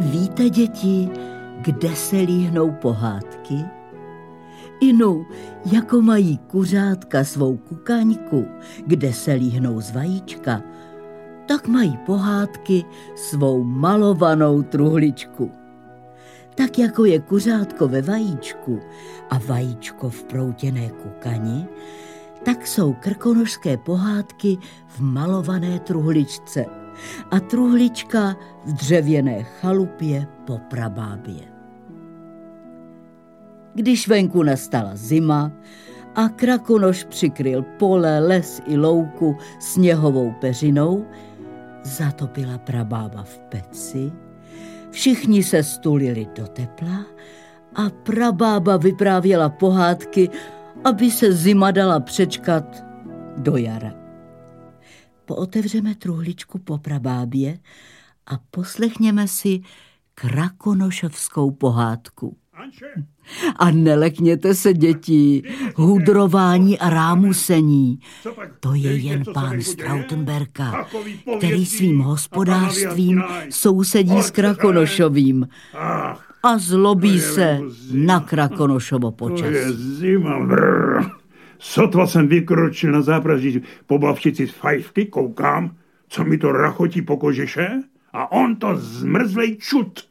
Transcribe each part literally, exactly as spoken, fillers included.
Víte, děti, kde se líhnou pohádky? Inu, jako mají kuřátka svou kukaňku, kde se líhnou z vajíčka, tak mají pohádky svou malovanou truhličku. Tak jako je kuřátko ve vajíčku a vajíčko v proutěné kukani, tak jsou krkonošské pohádky v malované truhličce a truhlička v dřevěné chalupě po prabábě. Když venku nastala zima a Krakonoš přikryl pole, les i louku sněhovou peřinou, zatopila prabába v peci, všichni se stulili do tepla a prabába vyprávěla pohádky, aby se zima dala přečkat do jara. Pootevřeme truhličku po prabábě a poslechněme si krakonošovskou pohádku. A nelekněte se, děti, hudrování a rámusení. To je jen pán Stroutenberka, který svým hospodářstvím sousedí s Krakonošovým a zlobí se na Krakonošovo počasí. To je zima, brr. Sotva jsem vykročil na zápraží po blavčici z fajfky, koukám, co mi to rachotí po kožeše, a on to zmrzlej čut.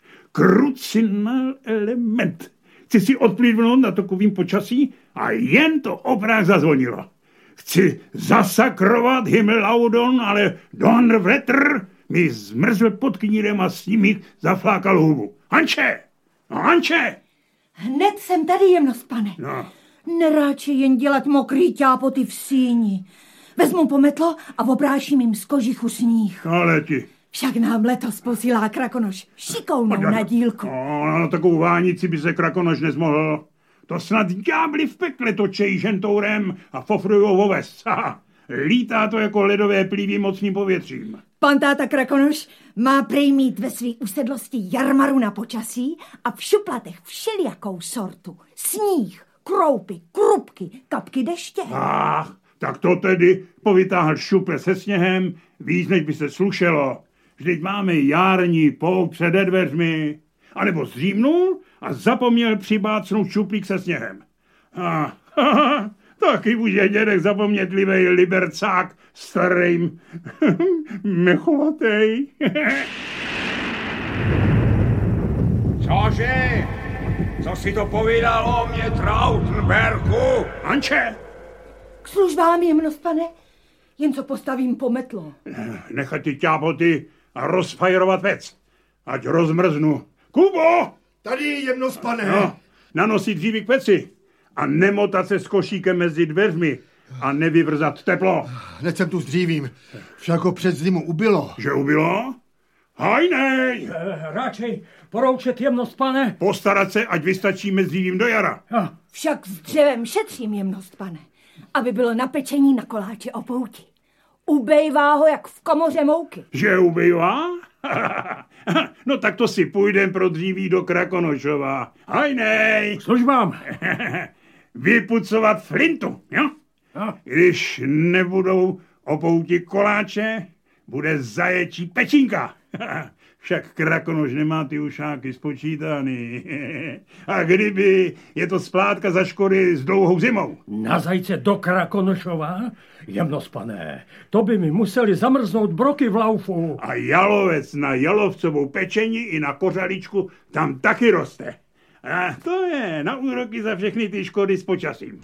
Krucinál element. Chci si odplivnout na takovým počasí a jen to oprák zazvonilo. Chci zasakrovat Himlaudon, ale Donnerwetter mi zmrzl pod knírem a s ním zaflákal hubu. Hanče! No, Hanče! Hned jsem tady, jemnost, pane. No. Neráči jen dělat mokrý ťápoty v síni. Vezmu pometlo a obráším jim z kožichu sníh. Ale ti... Však nám letos posílá Krakonoš šikovnou na dílku. No, na takovou vánici by se Krakonoš nezmohl. To snad ďábli v pekle točejí žentourem a fofrujou oves. Lítá to jako ledové plívy mocným povětřím. Pan táta Krakonoš má prej mít ve svý usedlosti jarmaru na počasí a v šuplatech všelijakou sortu. Sníh, kroupy, krupky, kapky deště. Ach, tak to tedy povytáhl šuple se sněhem víc, než by se slušelo. Vždyť máme jární pout před dveřmi. A nebo zřímnul a zapomněl přibácnout šuplík se sněhem. A, ha, taky už je dědek zapomnětlivej libercák starým mechovatej. Cože? Co si to povídal o mě, Trautenberku? Anče! K službám, jemnost, pane. Jen co postavím pometlo. Nechat ty ťápoty a rozfajrovat vec. Ať rozmrznu. Kubo! Tady, jemnost, pane. No, nanosit dříví k peci a nemotat se s košíkem mezi dveřmi a nevyvrzat teplo. Hned jsem tu s dřívím. Však ho před zimu ubylo. Že ubylo? Hajnej! E, radšej poroučet, jemnost, pane. Postarat se, ať vystačíme s dřívím do jara. Ja. Však s dřevem šetřím, jemnost, pane. Aby bylo na pečení na koláče o pouti. Ubejvá ho jak v komoře mouky. Že ubejvá? No tak to si půjdem pro dříví do Krakonošova. Hajnej! Službám. Vypucovat flintu, jo? Ja. Když nebudou o pouti koláče, bude zaječí pečínka. Však Krakonoš nemá ty ušáky spočítaný. A kdyby, je to splátka za škody s dlouhou zimou. Na zajce do Krakonošova? Jemnost, pane, to by mi museli zamrznout broky v laufu. A jalovec na jalovcovou pečení i na kořaličku tam taky roste. A to je na úroky za všechny ty škody s počasím.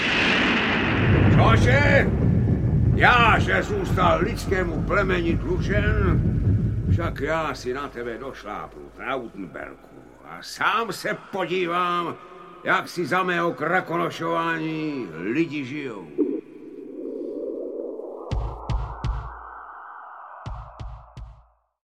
Cože? Já, že zůstal lidskému plemeni dlužen, však já si na tebe došlápnu, Trautenberku, a sám se podívám, jak si za mého krakonošování lidi žijou.